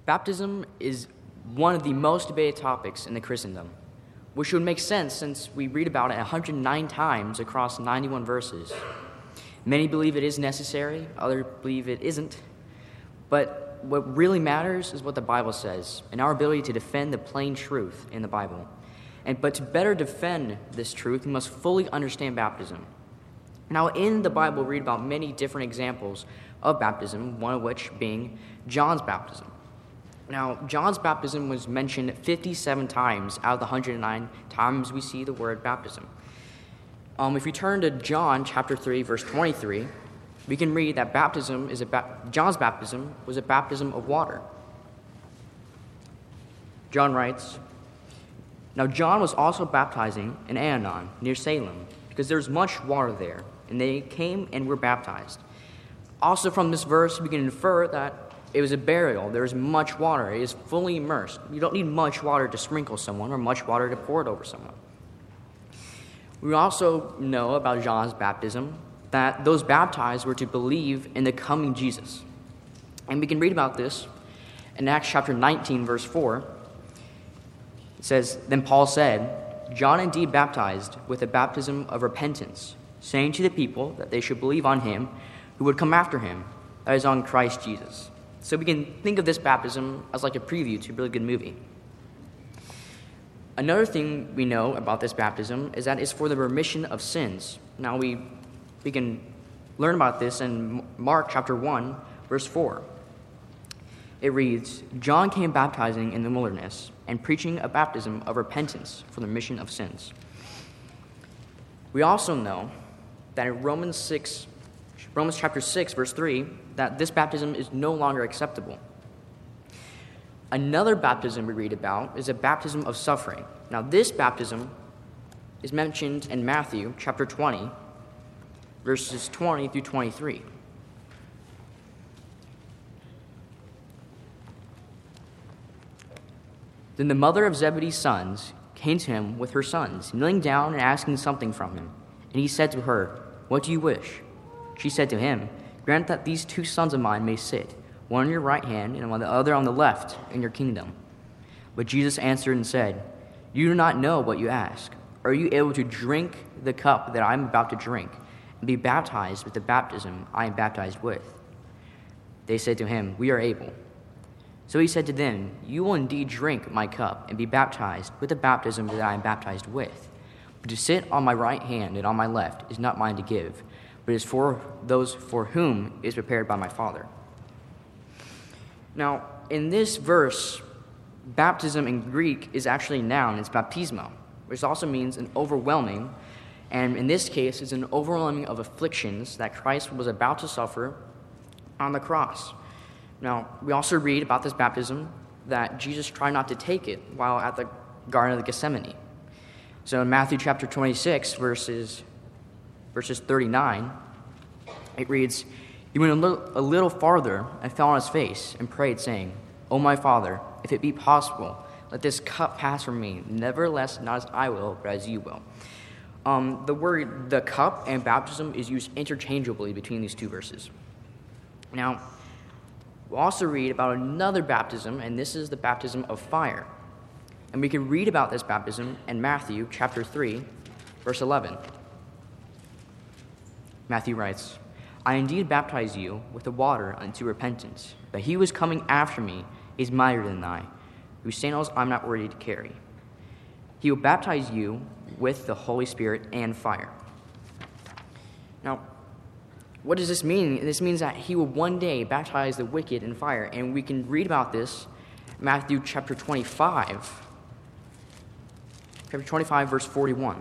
Baptism is one of the most debated topics in the Christendom, which would make sense since we read about it 109 times across 91 verses. Many believe it is necessary, others believe it isn't, but what really matters is what the Bible says and our ability to defend the plain truth in the Bible. But to better defend this truth, we must fully understand baptism. Now, in the Bible, we read about many different examples of baptism, one of which being John's baptism. Now, John's baptism was mentioned 57 times out of the 109 times we see the word baptism. If we turn to John chapter 3, verse 23, we can read that John's baptism was a baptism of water. John writes, "Now John was also baptizing in Aenon, near Salem, because there was much water there, and they came and were baptized." Also from this verse, we can infer that it was a burial. There is much water. It is fully immersed. You don't need much water to sprinkle someone or much water to pour it over someone. We also know about John's baptism that those baptized were to believe in the coming Jesus. And we can read about this in Acts chapter 19, verse 4. It says, "Then Paul said, 'John indeed baptized with a baptism of repentance, saying to the people that they should believe on him who would come after him, that is, on Christ Jesus.'" So we can think of this baptism as like a preview to a really good movie. Another thing we know about this baptism is that it's for the remission of sins. Now we can learn about this in Mark chapter 1, verse 4. It reads, "John came baptizing in the wilderness and preaching a baptism of repentance for the remission of sins." We also know that in Romans chapter 6, verse 3, that this baptism is no longer acceptable. Another baptism we read about is a baptism of suffering. Now, this baptism is mentioned in Matthew chapter 20, verses 20 through 23. "Then the mother of Zebedee's sons came to him with her sons, kneeling down and asking something from him. And he said to her, 'What do you wish?' She said to him, 'Grant that these 2 sons of mine may sit, one on your right hand and the other on the left, in your kingdom.' But Jesus answered and said, 'You do not know what you ask. Are you able to drink the cup that I am about to drink, and be baptized with the baptism I am baptized with?' They said to him, 'We are able.' So he said to them, 'You will indeed drink my cup and be baptized with the baptism that I am baptized with. But to sit on my right hand and on my left is not mine to give, but is for those for whom it is prepared by my Father.'" Now, in this verse, baptism in Greek is actually a noun. It's baptisma, which also means an overwhelming, and in this case, it's an overwhelming of afflictions that Christ was about to suffer on the cross. Now, we also read about this baptism that Jesus tried not to take it while at the Garden of Gethsemane. So in Matthew chapter 26, verses 39, it reads, "He went a little farther and fell on his face and prayed, saying, 'O my Father, if it be possible, let this cup pass from me. Nevertheless, not as I will, but as you will.'" The cup and baptism is used interchangeably between these two verses. Now, we'll also read about another baptism, and this is the baptism of fire. And we can read about this baptism in Matthew chapter 3, verse 11. Matthew writes, "I indeed baptize you with the water unto repentance, but he who is coming after me is mightier than I, whose sandals I'm not worthy to carry. He will baptize you with the Holy Spirit and fire." Now, what does this mean? This means that he will one day baptize the wicked in fire, and we can read about this in Matthew chapter 25, verse 41.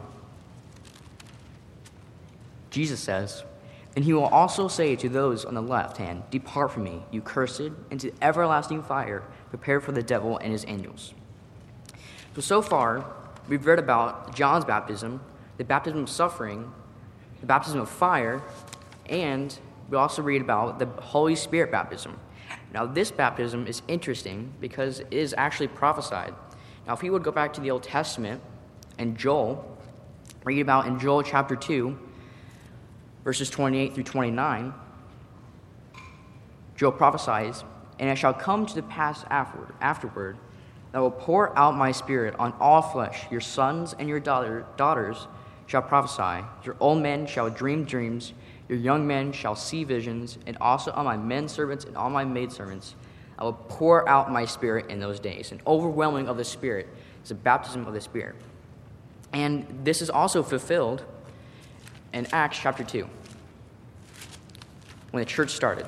Jesus says, "And he will also say to those on the left hand, 'Depart from me, you cursed, into everlasting fire, prepared for the devil and his angels.'" So far, we've read about John's baptism, the baptism of suffering, the baptism of fire, and we also read about the Holy Spirit baptism. Now, this baptism is interesting because it is actually prophesied. Now, if you would go back to the Old Testament and Joel, read about in Joel chapter 2, verses 28 through 29, Joel prophesies And it shall come to the pass afterward that I will pour out my Spirit on all flesh. Your sons and your daughters shall prophesy. Your old men shall dream dreams. Your young men shall see visions. And also on my men servants and on my maidservants I will pour out my Spirit in those days. An overwhelming of the Spirit is a baptism of the Spirit. And this is also fulfilled in Acts chapter 2, when the church started.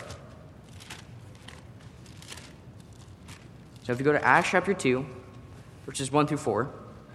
So if you go to Acts chapter 2, verses 1 through 4,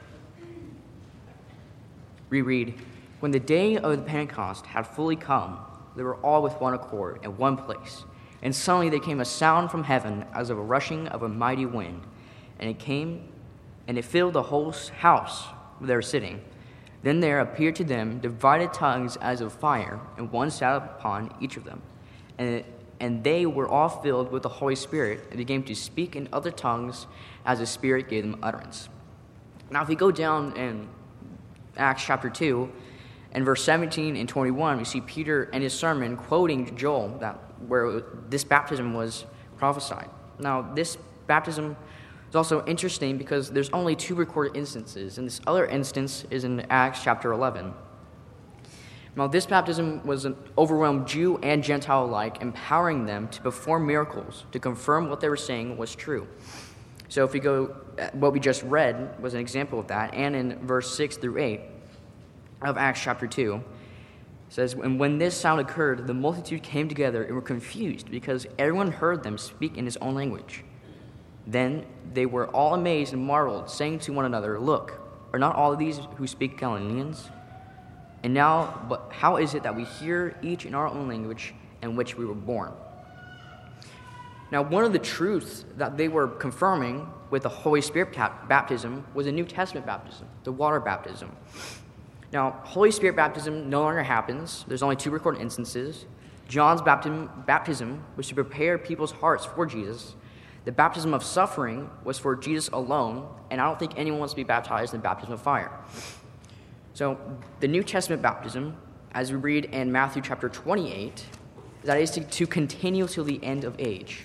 we read, "When the day of the Pentecost had fully come, they were all with one accord in one place. And suddenly there came a sound from heaven as of a rushing of a mighty wind, and it filled the whole house where they were sitting. Then there appeared to them divided tongues as of fire, and one sat upon each of them. And they were all filled with the Holy Spirit, and began to speak in other tongues as the Spirit gave them utterance." Now, if we go down in Acts chapter 2, in verse 17 and 21, we see Peter in his sermon quoting Joel, where this baptism was prophesied. Now, this baptism is also interesting because there's only 2 recorded instances, and this other instance is in Acts chapter 11. Now, this baptism was an overwhelmed Jew and Gentile alike, empowering them to perform miracles to confirm what they were saying was true. So if we go, what we just read was an example of that, and in verse 6 through 8 of Acts chapter 2, it says, "And when this sound occurred, the multitude came together and were confused, because everyone heard them speak in his own language. Then they were all amazed and marveled, saying to one another, 'Look, are not all of these who speak Galileans? And now, but how is it that we hear each in our own language in which we were born?'" Now, one of the truths that they were confirming with the Holy Spirit baptism was a New Testament baptism, the water baptism. Now, Holy Spirit baptism no longer happens. There's only 2 recorded instances. John's baptism was to prepare people's hearts for Jesus. The baptism of suffering was for Jesus alone, and I don't think anyone wants to be baptized in the baptism of fire. So the New Testament baptism, as we read in Matthew chapter 28, that is to continue till the end of age.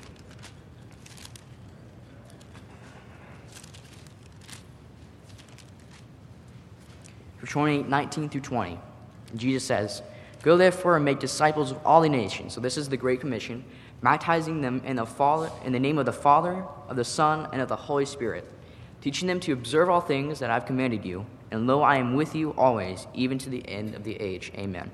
For 19 through 20, Jesus says, "Go therefore and make disciples of all the nations." So this is the Great Commission, baptizing them in the name of the Father, of the Son, and of the Holy Spirit, teaching them to observe all things that I've commanded you. And lo, I am with you always, even to the end of the age. Amen.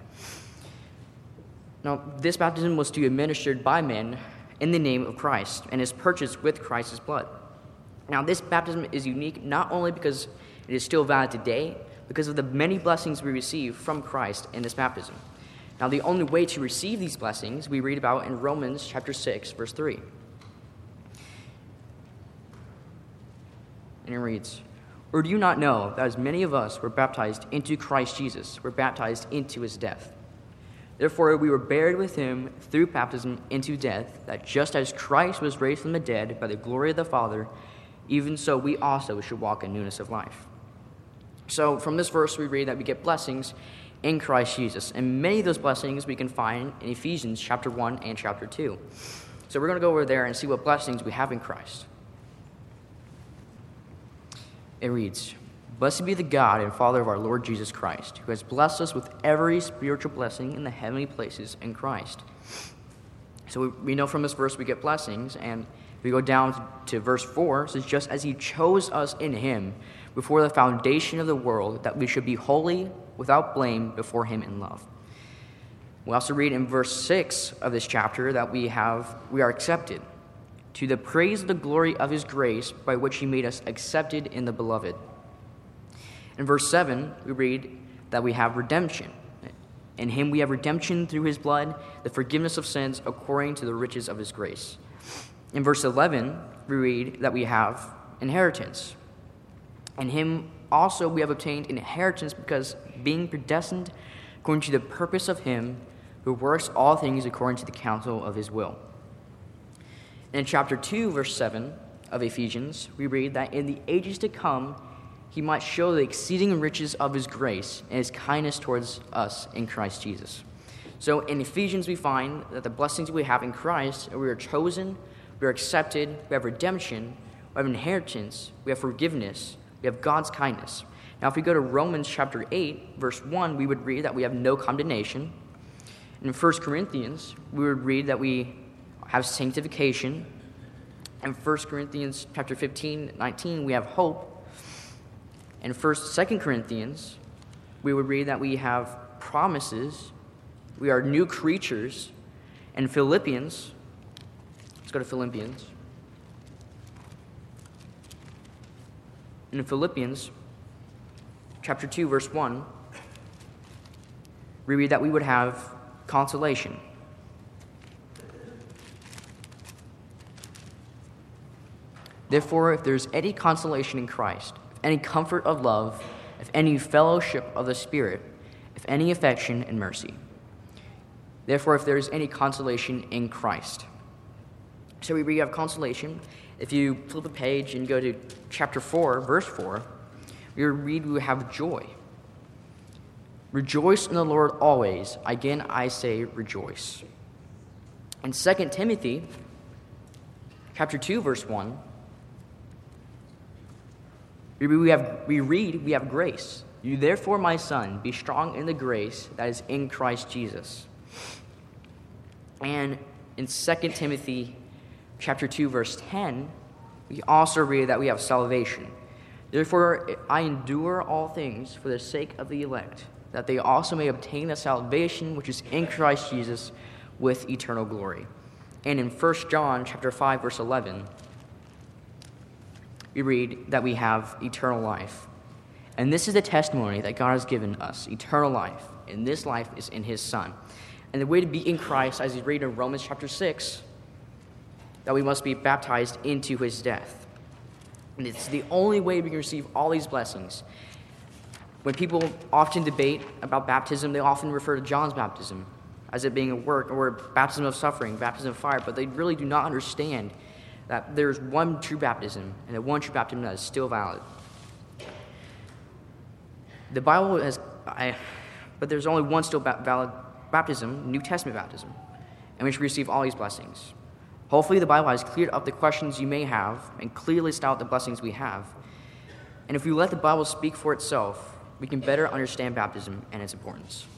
Now, this baptism was to be administered by men in the name of Christ, and is purchased with Christ's blood. Now, this baptism is unique not only because it is still valid today, because of the many blessings we receive from Christ in this baptism. Now, the only way to receive these blessings we read about in Romans chapter 6, verse 3. And it reads, "Or do you not know that as many of us were baptized into Christ Jesus, were baptized into his death? Therefore we were buried with him through baptism into death, that just as Christ was raised from the dead by the glory of the Father, even so we also should walk in newness of life." So from this verse we read that we get blessings in Christ Jesus. And many of those blessings we can find in Ephesians chapter 1 and chapter 2. So we're going to go over there and see what blessings we have in Christ. It reads, "Blessed be the God and Father of our Lord Jesus Christ, who has blessed us with every spiritual blessing in the heavenly places in Christ." So we know from this verse we get blessings, and if we go down to verse 4, it says, "Just as he chose us in him before the foundation of the world, that we should be holy, without blame, before him in love." We also read in verse 6 of this chapter that we are accepted, "to the praise of the glory of his grace, by which he made us accepted in the beloved." In verse 7, we read that we have redemption. "In him we have redemption through his blood, the forgiveness of sins according to the riches of his grace." In verse 11, we read that we have inheritance. "In him also we have obtained inheritance, because being predestined according to the purpose of him who works all things according to the counsel of his will." And in chapter 2, verse 7 of Ephesians, we read that in the ages to come, he might show the exceeding riches of his grace and his kindness towards us in Christ Jesus. So in Ephesians, we find that the blessings we have in Christ, we are chosen, we are accepted, we have redemption, we have inheritance, we have forgiveness, we have God's kindness. Now, if we go to Romans chapter 8, verse 1, we would read that we have no condemnation. In 1 Corinthians, we would read that we have sanctification. In 1 Corinthians chapter 15, 19, we have hope. In 2 Corinthians, we would read that we have promises. We are new creatures. In Philippians, let's go to Philippians. In Philippians chapter 2, verse 1, we read that we would have consolation. Therefore, if there is any consolation in Christ, if any comfort of love, if any fellowship of the Spirit, if any affection and mercy. Therefore, if there is any consolation in Christ. So we have consolation. If you flip a page and go to chapter 4, verse 4, we read we have joy. Rejoice in the Lord always. Again, I say rejoice. In 2 Timothy chapter 2, verse 1, we have grace. You therefore, my son, be strong in the grace that is in Christ Jesus. And in 2 Timothy chapter 2, verse 10, we also read that we have salvation. Therefore, I endure all things for the sake of the elect, that they also may obtain the salvation which is in Christ Jesus with eternal glory. And in 1 John chapter 5, verse 11, we read that we have eternal life. And this is the testimony that God has given us, eternal life. And this life is in his Son. And the way to be in Christ, as we read in Romans chapter 6, that we must be baptized into his death. And it's the only way we can receive all these blessings. When people often debate about baptism, they often refer to John's baptism as it being a work, or baptism of suffering, baptism of fire, but they really do not understand that there's one true baptism, and that one true baptism that is still valid. The Bible has, but there's only one still valid baptism, New Testament baptism, in which we receive all these blessings. Hopefully the Bible has cleared up the questions you may have and clearly listed out the blessings we have. And if we let the Bible speak for itself, we can better understand baptism and its importance.